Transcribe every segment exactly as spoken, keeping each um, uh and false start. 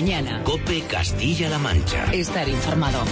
mañana. COPE Castilla-La Mancha. Estar informado.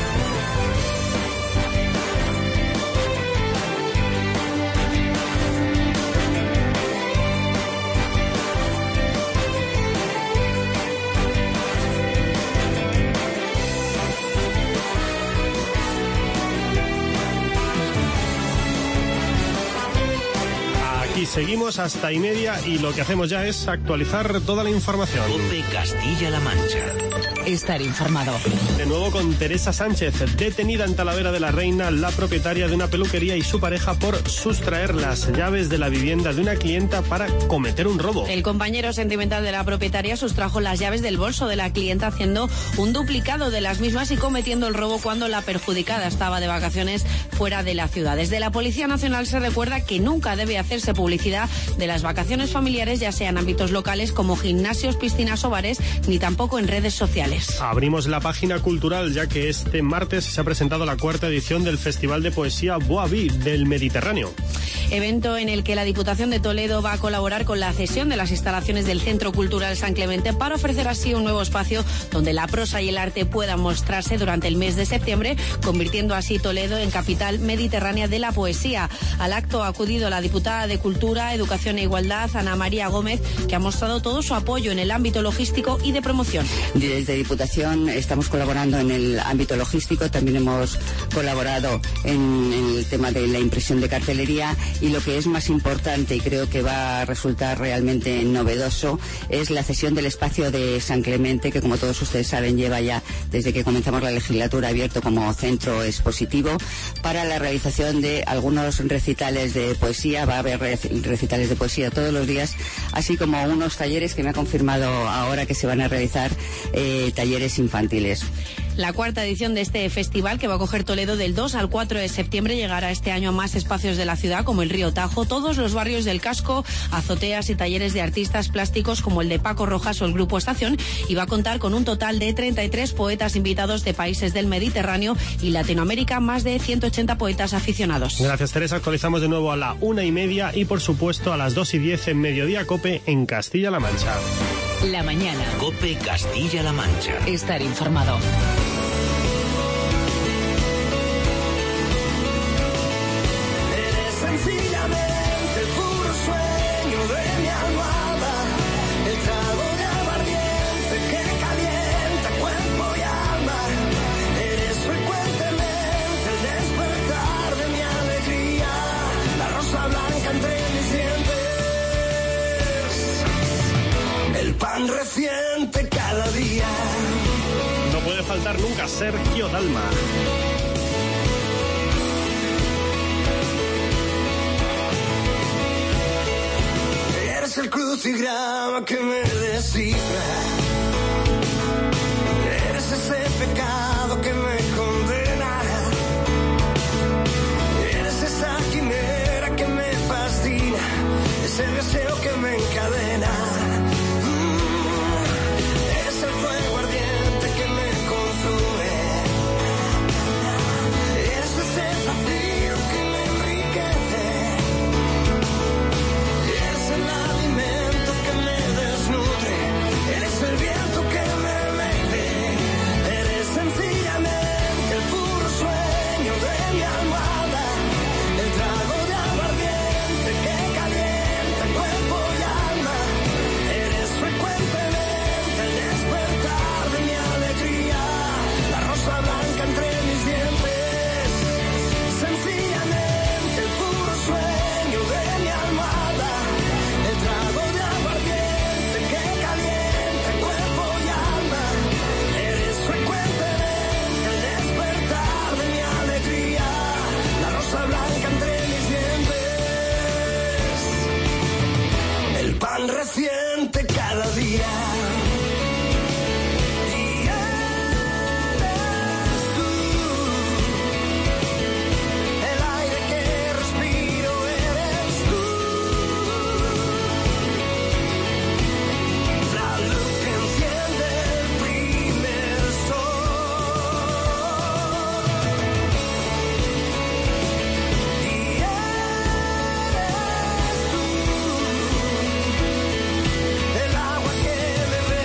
Y seguimos hasta y media y lo que hacemos ya es actualizar toda la información. COPE Castilla-La Mancha. Estar informado. De nuevo con Teresa Sánchez, detenida en Talavera de la Reina, la propietaria de una peluquería y su pareja por sustraer las llaves de la vivienda de una clienta para cometer un robo. El compañero sentimental de la propietaria sustrajo las llaves del bolso de la clienta haciendo un duplicado de las mismas y cometiendo el robo cuando la perjudicada estaba de vacaciones fuera de la ciudad. Desde la Policía Nacional se recuerda que nunca debe hacerse publicidad de las vacaciones familiares, ya sea en ámbitos locales como gimnasios, piscinas o bares, ni tampoco en redes sociales. Abrimos la página cultural, ya que este martes se ha presentado la cuarta edición del Festival de Poesía Boaví del Mediterráneo. Evento en el que la Diputación de Toledo va a colaborar con la cesión de las instalaciones del Centro Cultural San Clemente para ofrecer así un nuevo espacio donde la prosa y el arte puedan mostrarse durante el mes de septiembre, convirtiendo así Toledo en capital mediterránea de la poesía. Al acto ha acudido la diputada de Cultura, Educación e Igualdad, Ana María Gómez, que ha mostrado todo su apoyo en el ámbito logístico y de promoción. Desde Diputación estamos colaborando en el ámbito logístico, también hemos colaborado en, en el tema de la impresión de cartelería, y lo que es más importante y creo que va a resultar realmente novedoso es la cesión del espacio de San Clemente, que como todos ustedes saben lleva ya desde que comenzamos la legislatura abierto como centro expositivo para la realización de algunos recitales de poesía. Va a haber recitales de poesía todos los días, así como unos talleres que me ha confirmado ahora que se van a realizar eh, talleres infantiles. La cuarta edición de este festival, que va a coger Toledo del dos al cuatro de septiembre, llegará este año a más espacios de la ciudad como el Río Tajo, todos los barrios del casco, azoteas y talleres de artistas plásticos como el de Paco Rojas o el Grupo Estación, y va a contar con un total de treinta y tres poetas invitados de países del Mediterráneo y Latinoamérica, más de ciento ochenta poetas aficionados. Gracias, Teresa. Actualizamos de nuevo a la una y media y por supuesto a las dos y diez en Mediodía COPE en Castilla-La Mancha. La mañana. COPE Castilla-La Mancha. Estar informado. Eres sencillamente el puro sueño de mi almohada, el trago de aguardiente que calienta cuerpo y alma. Eres frecuentemente el despertar de mi alegría, la rosa blanca entre mis dientes, el pan reciente cada día. No puede faltar nunca Sergio Dalma. Eres el crucigrama que me descifra, eres ese pecado que me condena, eres esa quimera que me fascina, ese deseo que me encadena. Pan reciente cada día. Y eres tú, el aire que respiro, eres tú, la luz que enciende el primer sol. Y eres tú, el agua que bebe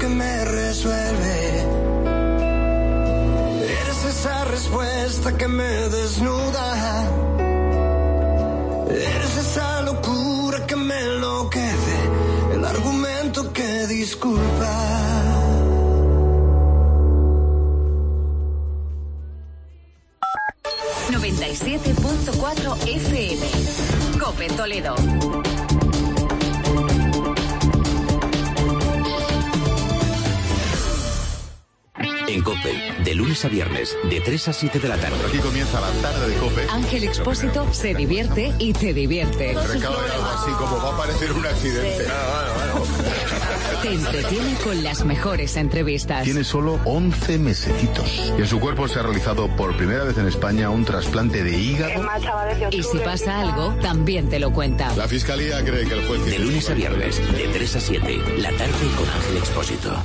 que me resuelve. Eres esa respuesta que me desnuda. Eres esa locura que me enloquece. El argumento que disculpa. noventa y siete punto cuatro F M. COPE Toledo. En COPE, de lunes a viernes, de tres a siete de la tarde. Aquí comienza la tarde de COPE. Ángel Expósito se divierte y te divierte. Recado de algo así como va a parecer un accidente. Ah, bueno, bueno. Te entretiene con las mejores entrevistas. Tiene solo once mesecitos. Y en su cuerpo se ha realizado por primera vez en España un trasplante de hígado. Y si pasa algo, también te lo cuenta. La fiscalía cree que el juez... De lunes a viernes, de tres a siete, la tarde con Ángel Expósito.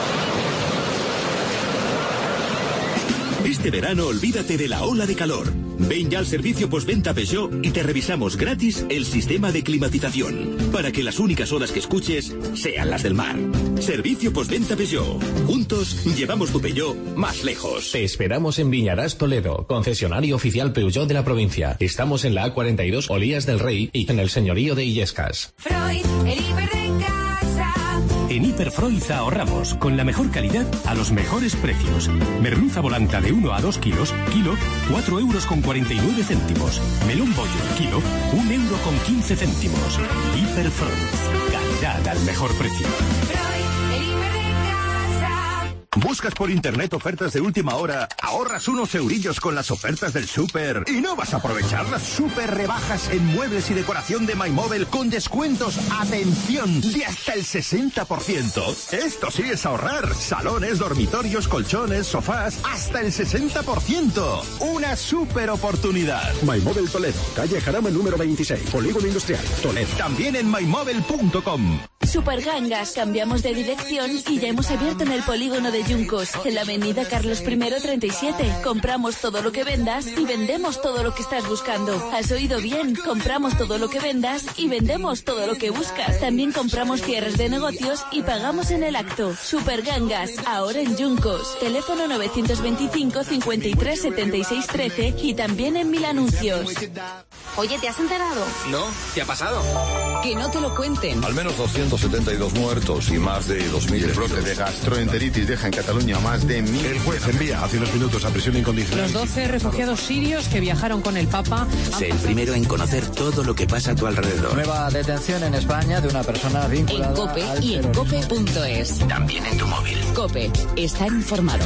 Este verano olvídate de la ola de calor. Ven ya al servicio postventa Peugeot y te revisamos gratis el sistema de climatización, para que las únicas olas que escuches sean las del mar. Servicio postventa Peugeot. Juntos llevamos tu Peugeot más lejos. Te esperamos en Viñarás, Toledo, concesionario oficial Peugeot de la provincia. Estamos en la A cuarenta y dos Olías del Rey y en el señorío de Illescas. Freud, el hiper de casa. En Hiperfreud ahorramos con la mejor calidad a los mejores precios. Merluza volanta de uno a dos kilos, kilo, cuatro euros con cuarenta y nueve céntimos. Melón bollo, kilo, un euro con quince céntimos. Hiperfreud, calidad al mejor precio. Freud, el hiper de casa. ¿Buscas por internet ofertas de última hora? Ahorras unos eurillos con las ofertas del súper y no vas a aprovechar las súper rebajas en muebles y decoración de MyMobile con descuentos, atención, de hasta el sesenta por ciento. Esto sí es ahorrar. Salones, dormitorios, colchones, sofás, hasta el sesenta por ciento. Una súper oportunidad. MyMobile Toledo, calle Jarama número veintiséis, Polígono Industrial, Toledo. También en mymobile punto com. Supergangas, cambiamos de dirección y ya hemos abierto en el polígono de Yuncos, en la avenida Carlos primero treinta y siete. Compramos todo lo que vendas y vendemos todo lo que estás buscando. ¿Has oído bien? Compramos todo lo que vendas y vendemos todo lo que buscas. También compramos cierres de negocios y pagamos en el acto. Supergangas, ahora en Yuncos. Teléfono novecientos veinticinco, cincuenta y tres, setenta y seis, trece y también en Mil Anuncios. Oye, ¿te has enterado? No, ¿qué ha pasado? Que no te lo cuenten. Al menos doscientos setenta y dos muertos y más de dos mil. El brote de gastroenteritis deja en Cataluña más de mil. El juez envía hace unos minutos a prisión incondicional. Los doce refugiados sirios que viajaron con el Papa. Sé el primero en conocer todo lo que pasa a tu alrededor. Nueva detención en España de una persona vinculada en COPE al y en cope punto es. También en tu móvil. COPE, está informado.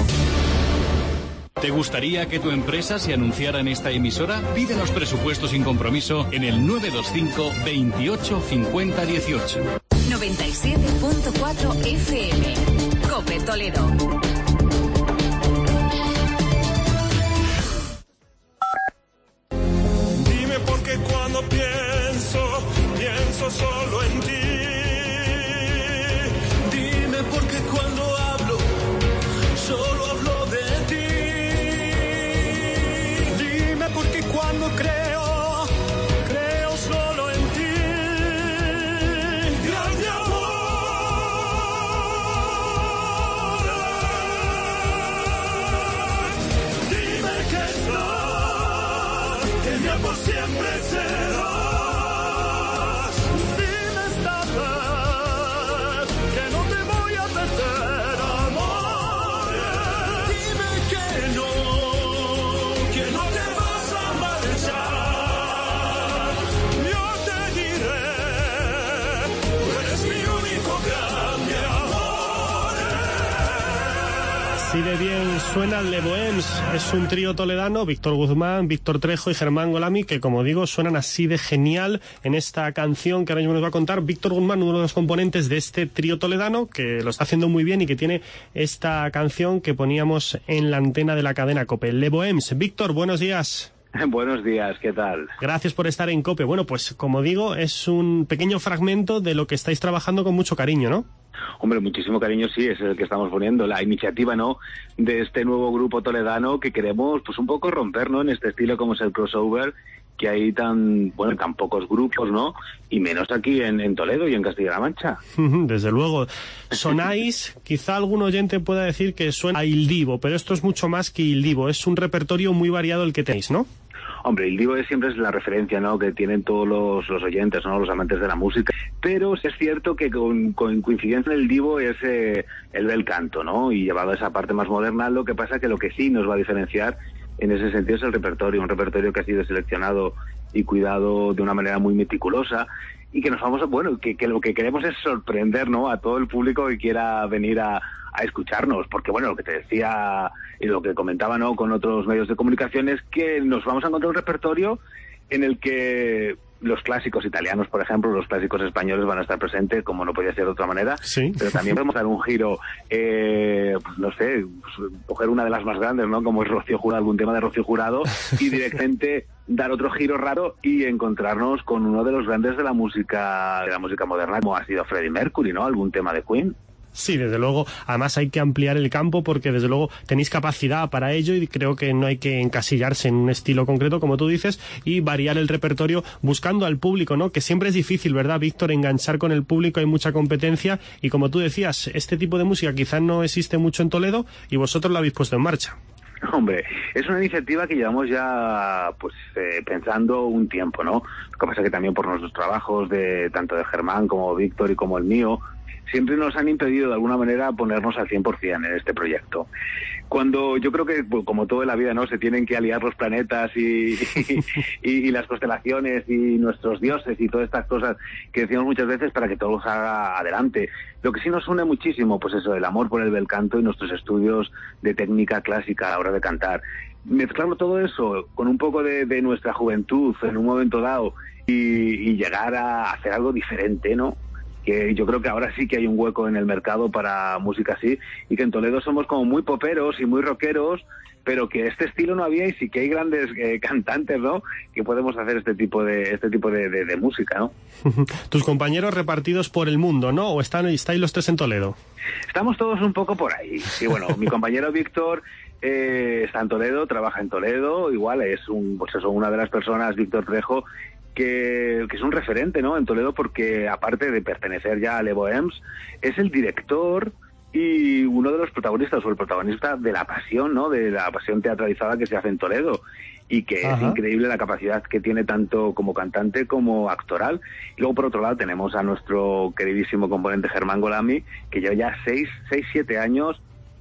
¿Te gustaría que tu empresa se anunciara en esta emisora? Pídenos presupuesto sin compromiso en el nueve dos cinco, veintiocho, cincuenta, dieciocho. noventa y siete punto cuatro F M. COPE Toledo. Dime por qué cuando pienso, pienso solo en ti. Dime por qué cuando hablo, solo hablo de ti. Dime por qué cuando creo, creo solo en ti. Grande amor. Dime que estás, que ya por siempre serás. Dime esta vez que no te voy a perder, amor. Dime que no, que no te vas a marchar. Yo te diré, tú eres mi único grande amor. Así de bien suena Le Bohèmes. Es un trío toledano, Víctor Guzmán, Víctor Trejo y Germán Golami, que como digo suenan así de genial en esta canción que ahora mismo nos va a contar Víctor Guzmán, uno de los componentes de este trío toledano, que lo está haciendo muy bien y que tiene esta canción que poníamos en la antena de la cadena COPE. Le Bohèmes. Víctor, buenos días. Buenos días, ¿qué tal? Gracias por estar en COPE. Bueno, pues como digo, es un pequeño fragmento de lo que estáis trabajando con mucho cariño, ¿no? Hombre, muchísimo cariño, sí, es el que estamos poniendo, la iniciativa, ¿no?, de este nuevo grupo toledano que queremos, pues un poco romper, ¿no?, en este estilo como es el crossover, que hay tan, bueno, tan pocos grupos, ¿no? Y menos aquí en, en Toledo y en Castilla-La Mancha. Desde luego. Sonáis, quizá algún oyente pueda decir que suena a Il Divo, pero esto es mucho más que Il Divo, es un repertorio muy variado el que tenéis, ¿no? Hombre, Il Divo es, siempre es la referencia, ¿no?, que tienen todos los, los oyentes, ¿no?, los amantes de la música. Pero es cierto que con, con coincidencia en el Divo es eh, el bel canto, ¿no?, y llevado a esa parte más moderna. Lo que pasa que lo que sí nos va a diferenciar en ese sentido es el repertorio, un repertorio que ha sido seleccionado y cuidado de una manera muy meticulosa, y que nos vamos a, bueno, que, que lo que queremos es sorprender, ¿no?, a todo el público que quiera venir a, a escucharnos, porque bueno, lo que te decía y lo que comentaba, ¿no?, con otros medios de comunicación, es que nos vamos a encontrar un repertorio en el que los clásicos italianos, por ejemplo, los clásicos españoles van a estar presentes, como no podía ser de otra manera, sí. Pero también podemos dar un giro, eh, pues, no sé, pues, coger una de las más grandes, ¿no?, como es Rocío Jurado, algún tema de Rocío Jurado, y directamente dar otro giro raro y encontrarnos con uno de los grandes de la música de la música moderna, como ha sido Freddie Mercury, ¿no?, algún tema de Queen. Sí, desde luego. Además hay que ampliar el campo porque desde luego tenéis capacidad para ello y creo que no hay que encasillarse en un estilo concreto, como tú dices, y variar el repertorio buscando al público, ¿no? Que siempre es difícil, ¿verdad, Víctor? Enganchar con el público, hay mucha competencia y, como tú decías, este tipo de música quizás no existe mucho en Toledo y vosotros lo habéis puesto en marcha. Hombre, es una iniciativa que llevamos ya pues eh, pensando un tiempo, ¿no? Lo que pasa es que también por nuestros trabajos, de tanto de Germán como Víctor y como el mío, siempre nos han impedido de alguna manera ponernos al cien por cien en este proyecto. Cuando yo creo que, pues, como todo en la vida, ¿no?, se tienen que aliar los planetas y, y, y, y las constelaciones y nuestros dioses y todas estas cosas que decimos muchas veces para que todo salga adelante. Lo que sí nos une muchísimo, pues eso, el amor por el bel canto y nuestros estudios de técnica clásica a la hora de cantar. Mezclarlo todo eso con un poco de, de nuestra juventud en un momento dado y, y llegar a hacer algo diferente, ¿no?, que yo creo que ahora sí que hay un hueco en el mercado para música así, y que en Toledo somos como muy poperos y muy rockeros, pero que este estilo no había, y sí que hay grandes eh, cantantes, ¿no?, que podemos hacer este tipo de este tipo de, de, de música, ¿no? Tus compañeros repartidos por el mundo, ¿no?, o están estáis los tres en Toledo. Estamos todos un poco por ahí. Y bueno, mi compañero Víctor eh, está en Toledo, trabaja en Toledo, igual es un, pues eso, una de las personas, Víctor Trejo, Que, que es un referente, ¿no?, en Toledo, porque aparte de pertenecer ya a Le Bohèmes, es el director y uno de los protagonistas, o el protagonista de la pasión, ¿no?, de la pasión teatralizada que se hace en Toledo, y que Ajá. es increíble la capacidad que tiene tanto como cantante como actoral. Y luego, por otro lado, tenemos a nuestro queridísimo componente Germán Golami, que lleva ya seis, seis, siete años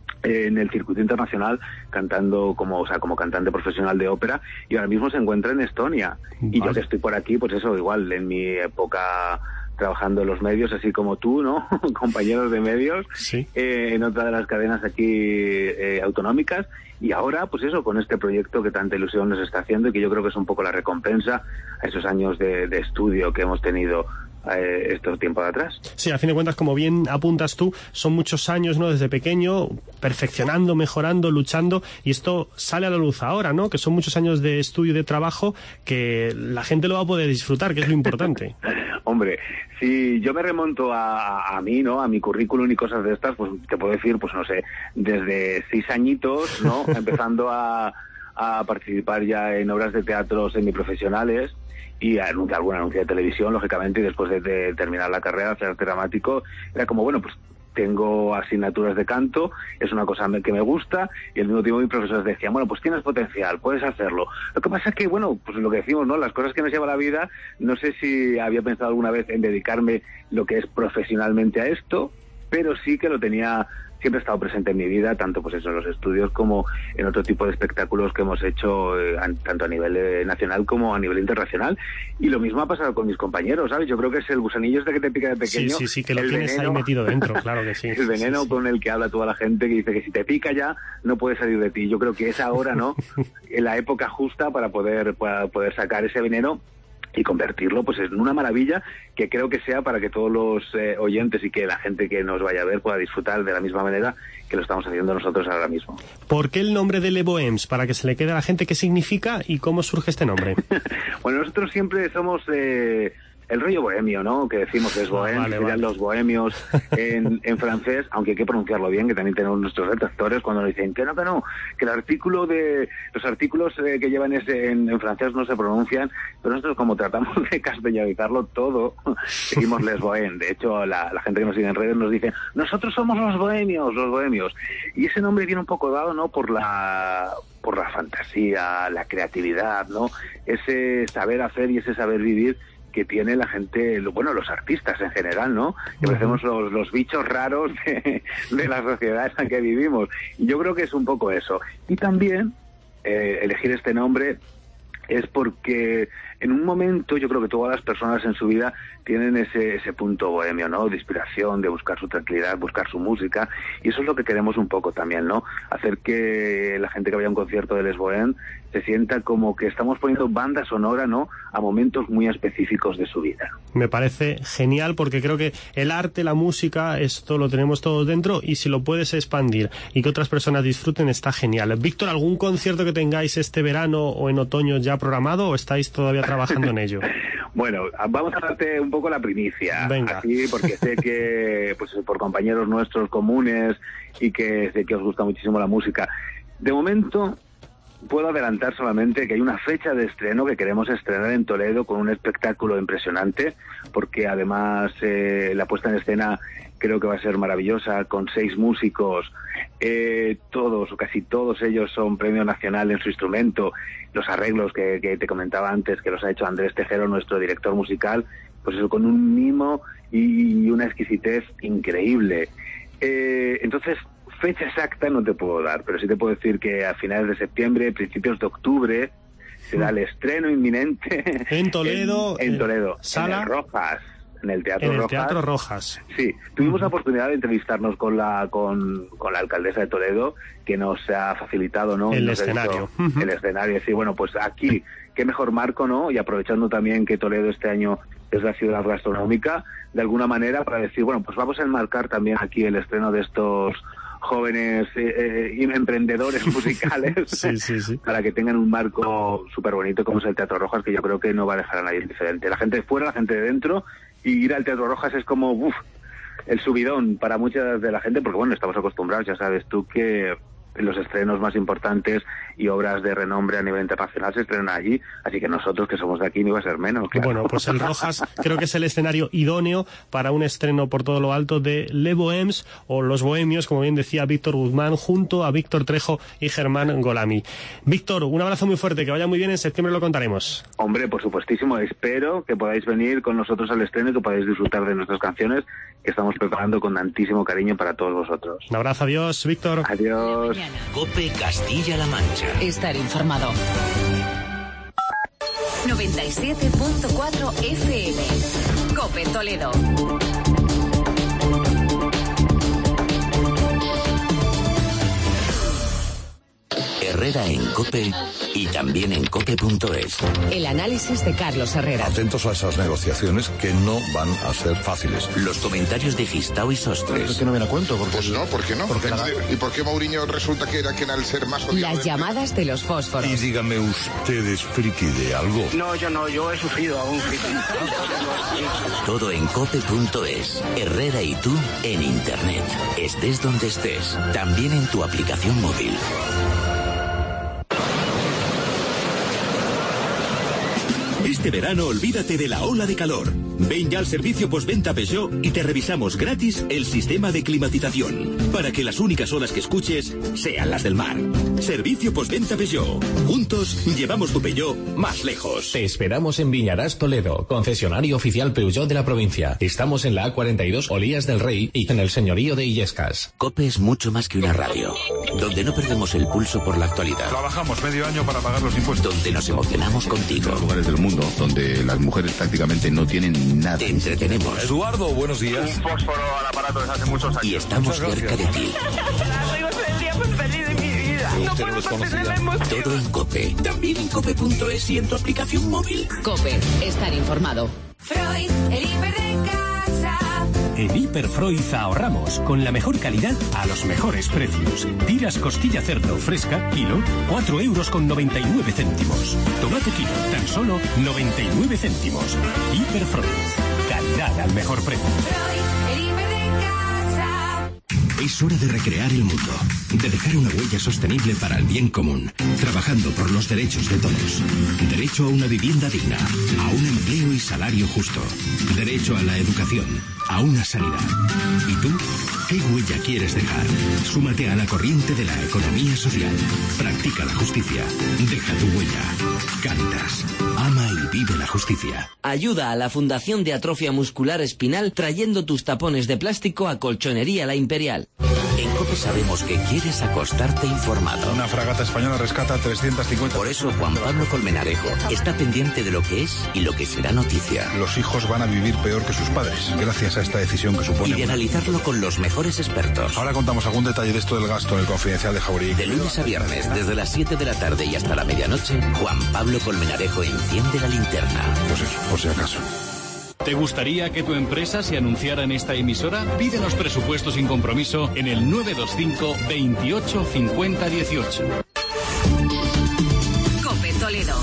en el circuito internacional cantando como, o sea, como cantante profesional de ópera, y ahora mismo se encuentra en Estonia. Vale. Y yo que estoy por aquí, pues eso, igual en mi época trabajando en los medios, así como tú, ¿no? Compañeros de medios, sí. eh, en otra de las cadenas aquí eh, autonómicas, y ahora, pues eso, con este proyecto que tanta ilusión nos está haciendo y que yo creo que es un poco la recompensa a esos años de, de estudio que hemos tenido eh, estos tiempos de atrás. Sí, a fin de cuentas, como bien apuntas tú, son muchos años, ¿no?, desde pequeño, perfeccionando, mejorando, luchando, y esto sale a la luz ahora, ¿no?, que son muchos años de estudio y de trabajo que la gente lo va a poder disfrutar, que es lo importante. Hombre, si yo me remonto a, a mí, ¿no?, a mi currículum y cosas de estas, pues te puedo decir, pues no sé, desde seis añitos, ¿no?, empezando a, a participar ya en obras de teatro semiprofesionales y a, algún anuncio de televisión, lógicamente, y después de, de terminar la carrera, hacer arte dramático, era como, bueno, pues tengo asignaturas de canto, es una cosa que me gusta, y al mismo tiempo mis profesores decían, bueno, pues tienes potencial, puedes hacerlo. Lo que pasa es que, bueno, pues lo que decimos, ¿no?, las cosas que nos lleva la vida, no sé si había pensado alguna vez en dedicarme lo que es profesionalmente a esto, pero sí que lo tenía, siempre ha estado presente en mi vida, tanto pues eso en los estudios como en otro tipo de espectáculos que hemos hecho, eh, a, tanto a nivel eh, nacional como a nivel internacional. Y lo mismo ha pasado con mis compañeros, ¿sabes? Yo creo que es el gusanillo este que te pica de pequeño. Sí, sí, sí, que lo tienes veneno, ahí metido dentro, claro que sí. El veneno sí, sí. con el que habla toda la gente, que dice que si te pica ya no puedes salir de ti. Yo creo que es ahora, ¿no?, en la época justa para poder, para poder sacar ese veneno y convertirlo pues en una maravilla que creo que sea para que todos los eh, oyentes y que la gente que nos vaya a ver pueda disfrutar de la misma manera que lo estamos haciendo nosotros ahora mismo. ¿Por qué el nombre de Le Bohèmes? Para que se le quede a la gente, ¿qué significa y cómo surge este nombre? Bueno, nosotros siempre somos... Eh, el rollo bohemio, ¿no? Que decimos es bohem, vale, serían vale. los bohemios en, en francés, aunque hay que pronunciarlo bien, que también tenemos nuestros detractores cuando nos dicen que no, que no, que el artículo de, los artículos eh, que llevan ese en, en francés no se pronuncian, pero nosotros como tratamos de castellanizarlo todo, seguimos les bohem. De hecho, la, la gente que nos sigue en redes nos dice, nosotros somos los bohemios, los bohemios. Y ese nombre viene un poco dado, ¿no? Por la... por la fantasía, la creatividad, ¿no? Ese saber hacer y ese saber vivir que tiene la gente, bueno, los artistas en general, ¿no? Que parecemos los, los bichos raros de, de la sociedad en la que vivimos. Y yo creo que es un poco eso. Y también eh, elegir este nombre es porque en un momento yo creo que todas las personas en su vida tienen ese, ese punto bohemio, ¿no? De inspiración, de buscar su tranquilidad, buscar su música, y eso es lo que queremos un poco también, ¿no? Hacer que la gente que vaya a un concierto de Les Bohem se sienta como que estamos poniendo banda sonora, ¿no? A momentos muy específicos de su vida. Me parece genial porque creo que el arte, la música, esto lo tenemos todos dentro y si lo puedes expandir y que otras personas disfruten está genial. Víctor, ¿algún concierto que tengáis este verano o en otoño ya programado o estáis todavía trabajando en ello? Bueno, vamos a darte un poco la primicia. Venga. Así, porque sé que, pues por compañeros nuestros comunes y que sé que os gusta muchísimo la música. De momento, puedo adelantar solamente que hay una fecha de estreno que queremos estrenar en Toledo con un espectáculo impresionante, porque además eh, la puesta en escena creo que va a ser maravillosa, con seis músicos, eh, todos o casi todos ellos son premio nacional en su instrumento. Los arreglos que, que te comentaba antes, que los ha hecho Andrés Tejero, nuestro director musical, pues eso, con un mimo y una exquisitez increíble. Eh, entonces, fecha exacta no te puedo dar, pero sí te puedo decir que a finales de septiembre, principios de octubre, será el estreno inminente en Toledo, en, en Toledo, sala, en el Rojas, en el Teatro en el Rojas. Teatro Rojas. Sí, tuvimos la oportunidad de entrevistarnos con la con, con la alcaldesa de Toledo, que nos ha facilitado, ¿no? El Nos ha escenario. dicho, uh-huh. El escenario, sí, bueno, pues aquí, qué mejor marco, ¿no? Y aprovechando también que Toledo este año es la ciudad gastronómica, de alguna manera para decir, bueno, pues vamos a enmarcar también aquí el estreno de estos jóvenes eh, eh, emprendedores musicales sí, sí, sí. para que tengan un marco súper bonito como es el Teatro Rojas, que yo creo que no va a dejar a nadie indiferente. La gente de fuera, la gente de dentro, y ir al Teatro Rojas es como uf, el subidón para mucha de la gente, porque bueno, estamos acostumbrados, ya sabes tú, que los estrenos más importantes y obras de renombre a nivel internacional se estrenan allí, así que nosotros que somos de aquí no iba a ser menos, claro. Bueno, pues el Rojas creo que es el escenario idóneo para un estreno por todo lo alto de Les Bohems o Los Bohemios, como bien decía Víctor Guzmán, junto a Víctor Trejo y Germán Golami. Víctor, un abrazo muy fuerte, que vaya muy bien, en septiembre lo contaremos. Hombre, por supuestísimo, espero que podáis venir con nosotros al estreno y que podáis disfrutar de nuestras canciones que estamos preparando con tantísimo cariño para todos vosotros. Un abrazo, adiós, Víctor. Adiós. COPE Castilla-La Mancha. Estar informado. noventa y siete punto cuatro F M. COPE Toledo. Herrera en COPE y también en cope punto es. El análisis de Carlos Herrera. Atentos a esas negociaciones que no van a ser fáciles. Los comentarios de Gistao y Sostres. Es que no viene a cuento. Porque... Pues no, ¿por qué no? Porque la... ¿Y por qué Mourinho resulta que era, que era el ser más odiado? Las llamadas de los fósforos. Y dígame usted, ¿es friki de algo? No, yo no, yo he sufrido a un friki. Todo en cope punto es. Herrera y tú en Internet. Estés donde estés. También en tu aplicación móvil. Este verano olvídate de la ola de calor. Ven ya al servicio postventa Peugeot y te revisamos gratis el sistema de climatización para que las únicas olas que escuches sean las del mar. Servicio postventa Peugeot. Juntos llevamos tu Peugeot más lejos. Te esperamos en Viñarás, Toledo, concesionario oficial Peugeot de la provincia. Estamos en la A cuarenta y dos Olías del Rey y en el señorío de Illescas. COPE es mucho más que una radio, donde no perdemos el pulso por la actualidad. Trabajamos medio año para pagar los impuestos. Donde nos emocionamos contigo. En los lugares del mundo donde las mujeres prácticamente no tienen nada. Te entretenemos. Eduardo, buenos días. Un fósforo al aparato desde hace muchos años. Y estamos cerca de ti. Soy el día más feliz de mi vida. No puedo contener la emoción. Todo en COPE. También en cope punto es y en tu aplicación móvil. COPE, estar informado. Freud, el hiper de casa. En Hiperfreud ahorramos con la mejor calidad a los mejores precios. Tiras costilla cerdo fresca, kilo, cuatro euros con noventa y nueve céntimos. Tomate kilo, tan solo noventa y nueve céntimos. Hiperfreud, calidad al mejor precio. Es hora de recrear el mundo, de dejar una huella sostenible para el bien común, trabajando por los derechos de todos. Derecho a una vivienda digna, a un empleo y salario justo. Derecho a la educación, a una sanidad. ¿Y tú? ¿Qué huella quieres dejar? Súmate a la corriente de la economía social. Practica la justicia. Deja tu huella. Cáritas. Ama y vive la justicia. Ayuda a la Fundación de Atrofia Muscular Espinal trayendo tus tapones de plástico a Colchonería La Imperial. En COPE sabemos que quieres acostarte informado. Una fragata española rescata trescientos cincuenta. Por eso Juan Pablo Colmenarejo está pendiente de lo que es y lo que será noticia. Los hijos van a vivir peor que sus padres, gracias a esta decisión que supone. Y de analizarlo con los mejores expertos. Ahora contamos algún detalle de esto del gasto en el Confidencial de Jauregui. De lunes a viernes, desde las siete de la tarde y hasta la medianoche, Juan Pablo Colmenarejo enciende la linterna. Pues eso, por si acaso. ¿Te gustaría que tu empresa se anunciara en esta emisora? Pídenos presupuesto sin compromiso en el nueve dos cinco, veintiocho, cincuenta, dieciocho. COPE Toledo.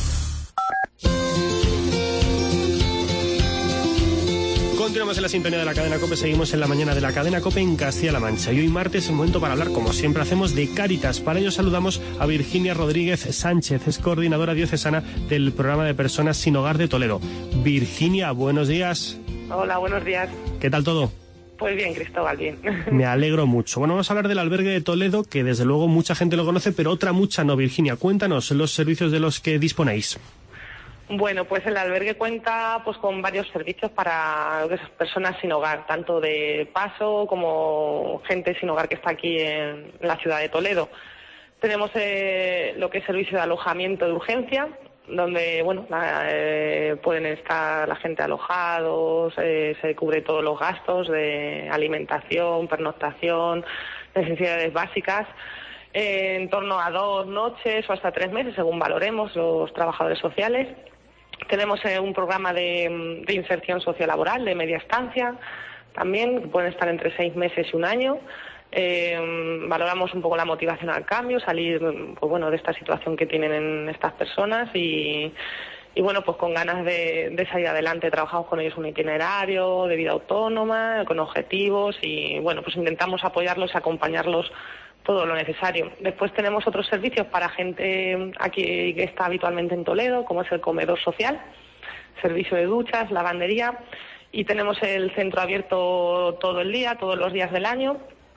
Continuamos en la sintonía de la cadena COPE, seguimos en la mañana de la cadena COPE en Castilla-La Mancha. Y hoy martes es el momento para hablar, como siempre hacemos, de Cáritas. Para ello saludamos a Virginia Rodríguez Sánchez, es coordinadora diocesana del programa de personas sin hogar de Toledo. Virginia, buenos días. Hola, buenos días. ¿Qué tal todo? Pues bien, Cristóbal, bien. Me alegro mucho. Bueno, vamos a hablar del albergue de Toledo, que desde luego mucha gente lo conoce, pero otra mucha no. Virginia, cuéntanos los servicios de los que disponéis. Bueno, pues el albergue cuenta pues con varios servicios para esas personas sin hogar, tanto de paso como gente sin hogar que está aquí en la ciudad de Toledo. Tenemos eh, lo que es servicio de alojamiento de urgencia, donde bueno la, eh, pueden estar la gente alojados, eh, se cubre todos los gastos de alimentación, pernoctación, necesidades básicas. Eh, en torno a dos noches o hasta tres meses, según valoremos los trabajadores sociales. Tenemos eh, un programa de, de inserción sociolaboral de media estancia, también, que pueden estar entre seis meses y un año. Eh, valoramos un poco la motivación al cambio, salir pues, bueno, de esta situación que tienen en estas personas y, y bueno, pues con ganas de, de salir adelante. Trabajamos con ellos un itinerario de vida autónoma, con objetivos y bueno, pues intentamos apoyarlos y acompañarlos todo lo necesario. Después tenemos otros servicios para gente aquí que está habitualmente en Toledo, como es el comedor social, servicio de duchas, lavandería, y tenemos el centro abierto todo el día, todos los días del año,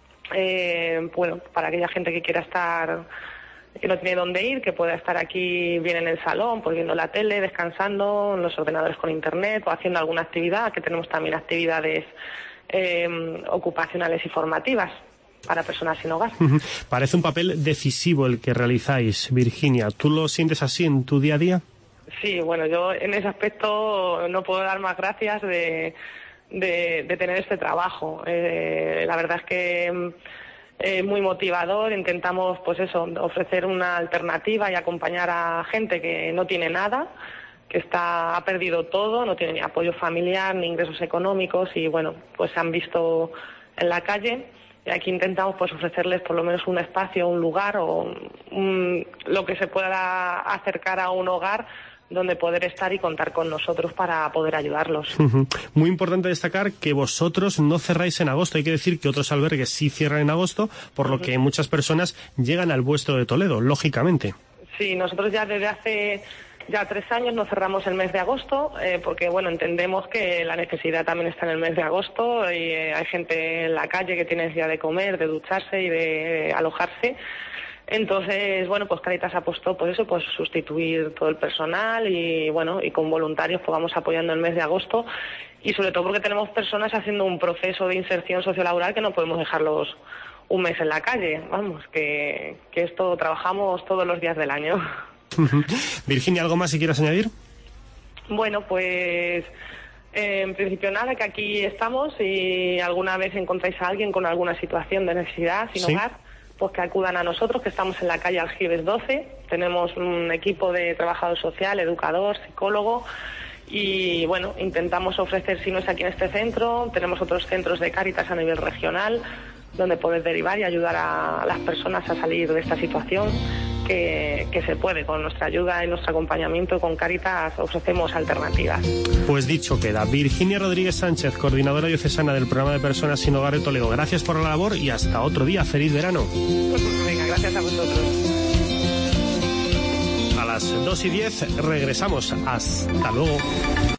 eh, bueno, para aquella gente que quiera estar, que no tiene dónde ir, que pueda estar aquí bien en el salón, pues viendo la tele, descansando, en los ordenadores con internet o haciendo alguna actividad, que tenemos también actividades eh, ocupacionales y formativas para personas sin hogar. Parece un papel decisivo el que realizáis, Virginia. ¿Tú lo sientes así en tu día a día? Sí, bueno, yo en ese aspecto no puedo dar más gracias de, de, de tener este trabajo. Eh, la verdad es que es eh, muy motivador. Intentamos, pues eso, ofrecer una alternativa y acompañar a gente que no tiene nada, que está ha perdido todo, no tiene ni apoyo familiar ni ingresos económicos y bueno, pues se han visto en la calle. Y aquí intentamos pues ofrecerles por lo menos un espacio, un lugar o un, lo que se pueda acercar a un hogar donde poder estar y contar con nosotros para poder ayudarlos. Uh-huh. Muy importante destacar que vosotros no cerráis en agosto. Hay que decir que otros albergues sí cierran en agosto, por lo uh-huh. que muchas personas llegan al vuestro de Toledo, lógicamente. Sí, nosotros ya desde hace ya tres años no cerramos el mes de agosto, eh, porque bueno, entendemos que la necesidad también está en el mes de agosto y eh, hay gente en la calle que tiene necesidad de comer, de ducharse y de eh, alojarse. Entonces, bueno, pues Cáritas apostó por eso, pues sustituir todo el personal y bueno, y con voluntarios pues vamos apoyando el mes de agosto y sobre todo porque tenemos personas haciendo un proceso de inserción sociolaboral que no podemos dejarlos un mes en la calle, vamos, que, que esto trabajamos todos los días del año. Virginia, ¿algo más si quieres añadir? Bueno, pues eh, en principio nada, que aquí estamos y alguna vez encontráis a alguien con alguna situación de necesidad sin ¿Sí? hogar, pues que acudan a nosotros, que estamos en la calle Aljibes doce. Tenemos un equipo de trabajador social, educador, psicólogo Y bueno, intentamos ofrecer, si no es aquí en este centro, tenemos otros centros de Cáritas a nivel regional donde poder derivar y ayudar a las personas a salir de esta situación, que, que se puede. Con nuestra ayuda y nuestro acompañamiento con Cáritas ofrecemos alternativas. Pues dicho queda. Virginia Rodríguez Sánchez, coordinadora diocesana del programa de personas sin hogar de Toledo. Gracias por la labor y hasta otro día. Feliz verano. Venga, gracias a vosotros. A las dos y diez regresamos. Hasta luego.